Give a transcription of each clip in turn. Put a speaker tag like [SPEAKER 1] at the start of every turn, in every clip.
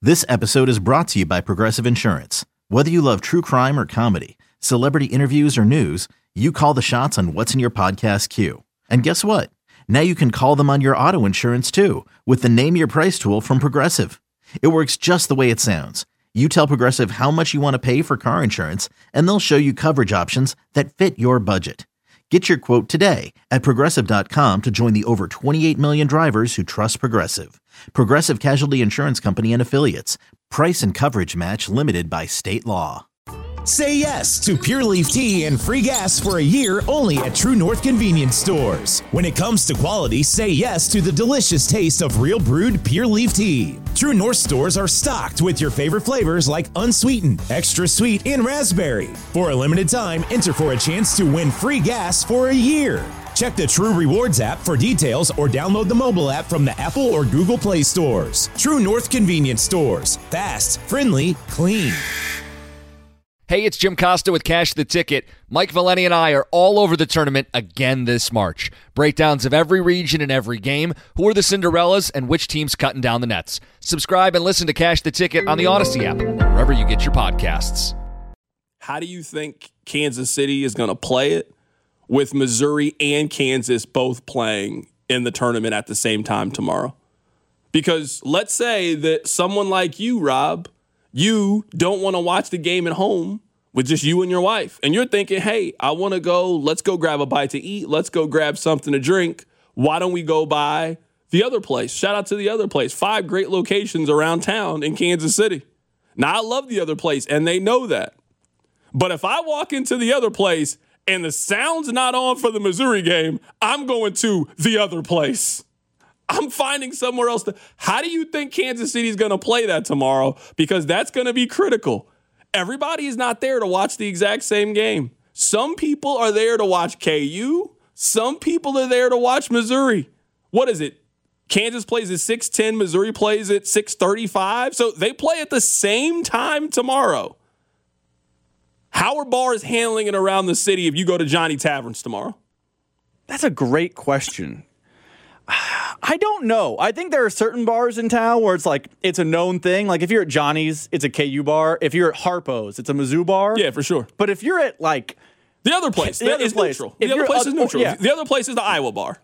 [SPEAKER 1] This episode is brought to you by Progressive Insurance. Whether you love true crime or comedy, celebrity interviews or news, you call the shots on what's in your podcast queue. And guess what? Now you can call them on your auto insurance too with the Name Your Price tool from Progressive. It works just the way it sounds. You tell Progressive how much you want to pay for car insurance, and they'll show you coverage options that fit your budget. Get your quote today at Progressive.com to join the over 28 million drivers who trust Progressive. Progressive Casualty Insurance Company and Affiliates. Price and coverage match limited by state law.
[SPEAKER 2] Say yes to Pure Leaf Tea and free gas for a year only at True North Convenience Stores. When it comes to quality, say yes to the delicious taste of real brewed Pure Leaf Tea. True North stores are stocked with your favorite flavors like unsweetened, extra sweet, and raspberry. For a limited time, enter for a chance to win free gas for a year. Check the True Rewards app for details or download the mobile app from the Apple or Google Play stores. True North Convenience Stores. Fast, friendly, clean.
[SPEAKER 3] Hey, it's Jim Costa with Cash the Ticket. Mike Valeni and I are all over the tournament again this March. Breakdowns of every region and every game, who are the Cinderellas, and which team's cutting down the nets. Subscribe and listen to Cash the Ticket on the Odyssey app, wherever you get your podcasts.
[SPEAKER 4] How do you think Kansas City is going to play it with Missouri and Kansas both playing in the tournament at the same time tomorrow? Because let's say that someone like you, Rob, you don't want to watch the game at home with just you and your wife. And you're thinking, hey, I want to go, let's go grab a bite to eat. Let's go grab something to drink. Why don't we go by the other place? Shout out to the other place. 5 great locations around town in Kansas City. Now, I love the other place, and they know that. But if I walk into the other place and the sound's not on for the Missouri game, I'm going to the other place. I'm finding somewhere else. How do you think Kansas City is going to play that tomorrow? Because that's going to be critical. Everybody is not there to watch the exact same game. Some people are there to watch KU. Some people are there to watch Missouri. What is it? Kansas plays at 6:10. Missouri plays at 6:35. So they play at the same time tomorrow. How are bars handling it around the city if you go to Johnny Taverns tomorrow?
[SPEAKER 5] That's a great question. I don't know. I think there are certain bars in town where it's like it's a known thing. Like if you're at Johnny's, it's a KU bar. If you're at Harpo's, it's a Mizzou bar.
[SPEAKER 4] Yeah, for sure.
[SPEAKER 5] But if you're at like
[SPEAKER 4] the other place, neutral. The other place is neutral. Yeah. The other place is the Iowa bar.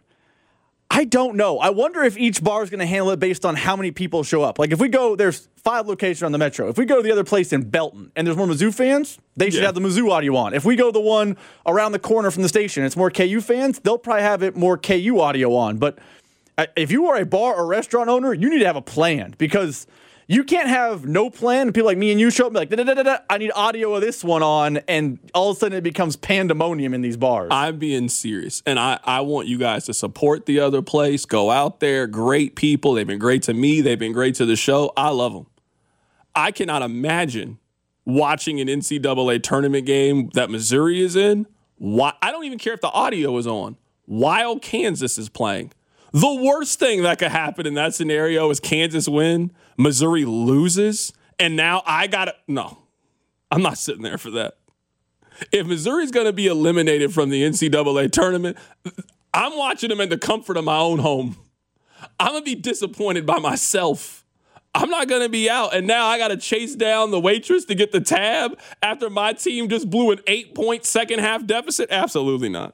[SPEAKER 5] I don't know. I wonder if each bar is going to handle it based on how many people show up. Like if we go, there's 5 locations on the Metro. If we go to the other place in Belton and there's more Mizzou fans, they should have the Mizzou audio on. If we go to the one around the corner from the station, it's more KU fans, they'll probably have it more KU audio on. But if you are a bar or restaurant owner, you need to have a plan because you can't have no plan and people like me and you show up and be like, I need audio of this one on, and all of a sudden it becomes pandemonium in these bars.
[SPEAKER 4] I'm being serious, and I want you guys to support the other place. Go out there. Great people. They've been great to me. They've been great to the show. I love them. I cannot imagine watching an NCAA tournament game that Missouri is in. I don't even care if the audio is on while Kansas is playing. The worst thing that could happen in that scenario is Kansas win, Missouri loses, and now no, I'm not sitting there for that. If Missouri's going to be eliminated from the NCAA tournament, I'm watching them in the comfort of my own home. I'm going to be disappointed by myself. I'm not going to be out, and now I got to chase down the waitress to get the tab after my team just blew an 8-point second half deficit? Absolutely not.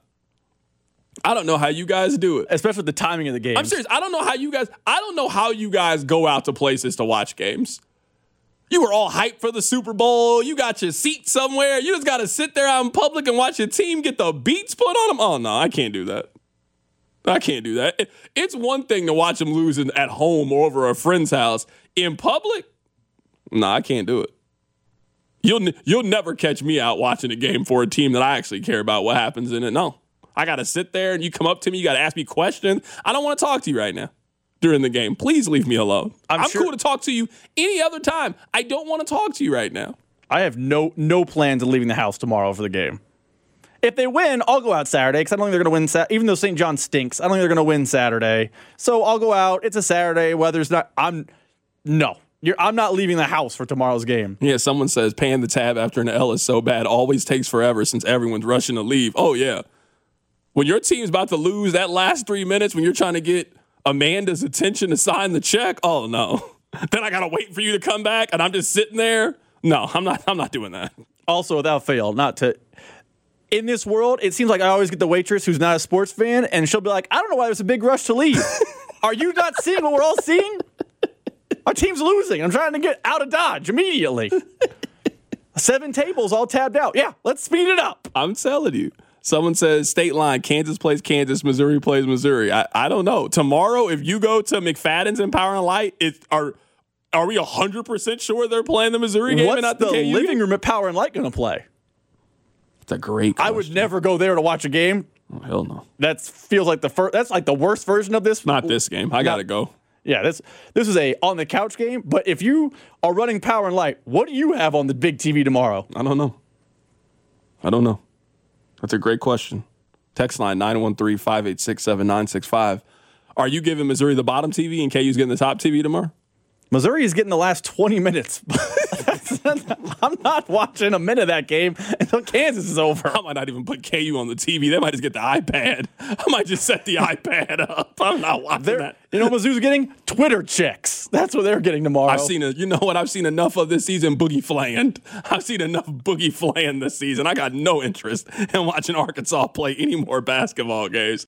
[SPEAKER 4] I don't know how you guys do it.
[SPEAKER 5] Especially with the timing of the game.
[SPEAKER 4] I'm serious. I don't know how you guys go out to places to watch games. You were all hyped for the Super Bowl. You got your seat somewhere. You just got to sit there out in public and watch your team get the beats put on them. Oh, no, I can't do that. I can't do that. It's one thing to watch them lose at home or over a friend's house. In public, no, I can't do it. You'll never catch me out watching a game for a team that I actually care about what happens in it. No. I got to sit there and you come up to me, you got to ask me questions. I don't want to talk to you right now during the game. Please leave me alone. I'm cool to talk to you any other time. I don't want to talk to you right now.
[SPEAKER 5] I have no plans of leaving the house tomorrow for the game. If they win, I'll go out Saturday because I don't think they're going to win. Even though St. John stinks, I don't think they're going to win Saturday. So I'll go out. It's a Saturday. Weather's not. I'm not leaving the house for tomorrow's game.
[SPEAKER 4] Yeah, someone says paying the tab after an L is so bad. Always takes forever since everyone's rushing to leave. Oh, yeah. When your team's about to lose that last 3 minutes, when you're trying to get Amanda's attention to sign the check, oh, no. Then I got to wait for you to come back and I'm just sitting there. No, I'm not doing that.
[SPEAKER 5] Also, without fail, in this world, it seems like I always get the waitress who's not a sports fan, and she'll be like, I don't know why there's a big rush to leave. Are you not seeing what we're all seeing? Our team's losing. I'm trying to get out of Dodge immediately. 7 tables all tabbed out. Yeah, let's speed it up.
[SPEAKER 4] I'm telling you. Someone says state line, Kansas plays Kansas, Missouri plays Missouri. I don't know. Tomorrow, if you go to McFadden's in Power and Light, are we 100% sure they're playing the Missouri game and not the KU game?
[SPEAKER 5] Living room at Power and Light going to play?
[SPEAKER 4] It's a great question.
[SPEAKER 5] I would never go there to watch a game.
[SPEAKER 4] Oh, hell no.
[SPEAKER 5] That feels like that's like the worst version of this.
[SPEAKER 4] Not this game. I got to go.
[SPEAKER 5] Yeah, this is a on the couch game. But if you are running Power and Light, what do you have on the big TV tomorrow?
[SPEAKER 4] I don't know. That's a great question. Text line 913-586-7965. Are you giving Missouri the bottom TV and KU's getting the top TV tomorrow?
[SPEAKER 5] Missouri is getting the last 20 minutes. I'm not watching a minute of that game until Kansas is over.
[SPEAKER 4] I might not even put KU on the TV. They might just get the iPad. I might just set the iPad up. I'm not watching that.
[SPEAKER 5] You know what Mizzou's getting? Twitter checks. That's what they're getting tomorrow.
[SPEAKER 4] I've seen enough of this season boogie flaying. I've seen enough boogie flaying this season. I got no interest in watching Arkansas play any more basketball games.